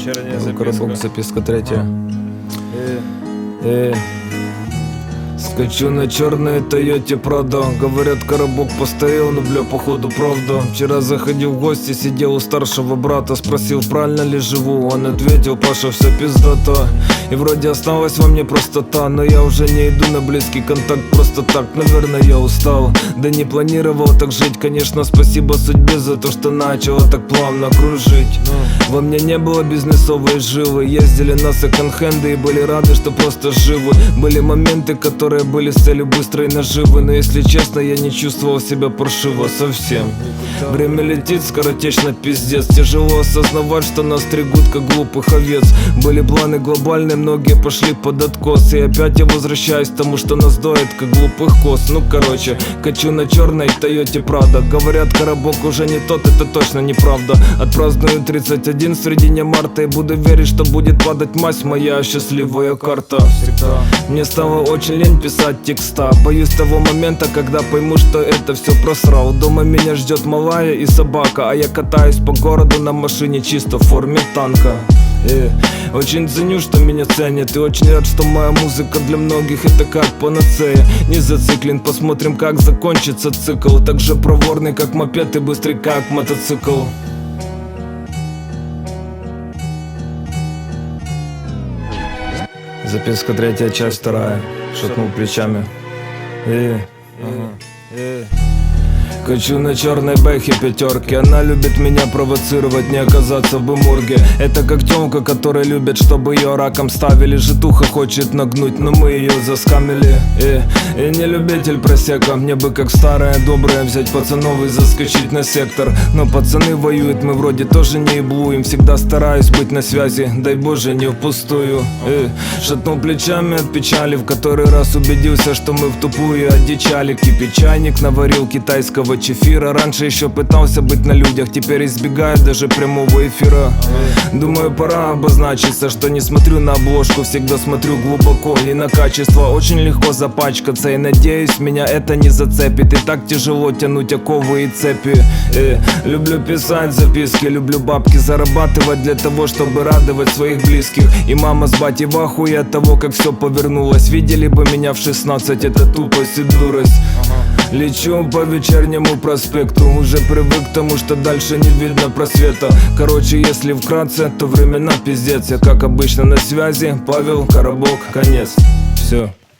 Вечерняя записка. Коробок, записка третья. Скачу на черной Тойоте Прадо. Говорят, коробок постоял, но бля, походу правда. Вчера заходил в гости, сидел у старшего брата. Спросил, правильно ли живу, он ответил, Паша, все пиздато. И вроде осталась во мне простота, но я уже не иду на близкий контакт просто так. Наверное, я устал, да не планировал так жить. Конечно, спасибо судьбе за то, что начало так плавно кружить. Во мне не было бизнесовой жилы. Ездили на секонд-хенды и были рады, что просто живы. Были моменты, которые были с целью быстрой наживы. Но если честно, я не чувствовал себя паршиво совсем. Время летит скоротечно, пиздец. Тяжело осознавать, что нас стригут как глупых овец. Были планы глобальные, многие пошли под откос. И опять я возвращаюсь к тому, что нас доит как глупых коз. Ну короче, качу на черной Тойоте Прадо. Говорят, коробок уже не тот, это точно неправда. Отпраздную 31 в середине марта и буду верить, что будет падать мазь, моя счастливая карта. Мне стало очень лень писать текста. Боюсь того момента, когда пойму, что это все просрал. Дома меня ждет малая и собака, а я катаюсь по городу на машине чисто в форме танка. Очень ценю, что меня ценят, и очень рад, что моя музыка для многих это как панацея. Не зациклен, посмотрим, как закончится цикл. Так же проворный, как мопед, и быстрый, как мотоцикл. Записка третья, часть вторая. Шатнул плечами. Качу на черной бэхе пятерки. Она любит меня провоцировать, не оказаться в морге. Это как тёмка, которая любит, чтобы ее раком ставили. Житуха хочет нагнуть, но мы ее заскамили. И не любитель просека. Мне бы как старая добрая взять пацанов и заскочить на сектор. Но пацаны воюют, мы вроде тоже не еблуем. Всегда стараюсь быть на связи, дай боже не впустую. Шатнул плечами от печали, в который раз убедился, что мы в тупую одичали. Кипит чайник, наварил китайского чефира. Раньше еще пытался быть на людях, теперь избегаю даже прямого эфира. Думаю, пора обозначиться, что не смотрю на обложку, всегда смотрю глубоко и на качество. Очень легко запачкаться и надеюсь, меня это не зацепит. И так тяжело тянуть оковы и цепи. Люблю писать записки, люблю бабки зарабатывать для того, чтобы радовать своих близких. И мама с батей в ахуе от того, как все повернулось. Видели бы меня в 16, это тупость и дурость. Лечу по вечернему проспекту, уже привык к тому, что дальше не видно просвета. Короче, если вкратце, то времена пиздец. Я как обычно на связи, Павел, коробок, конец. Все.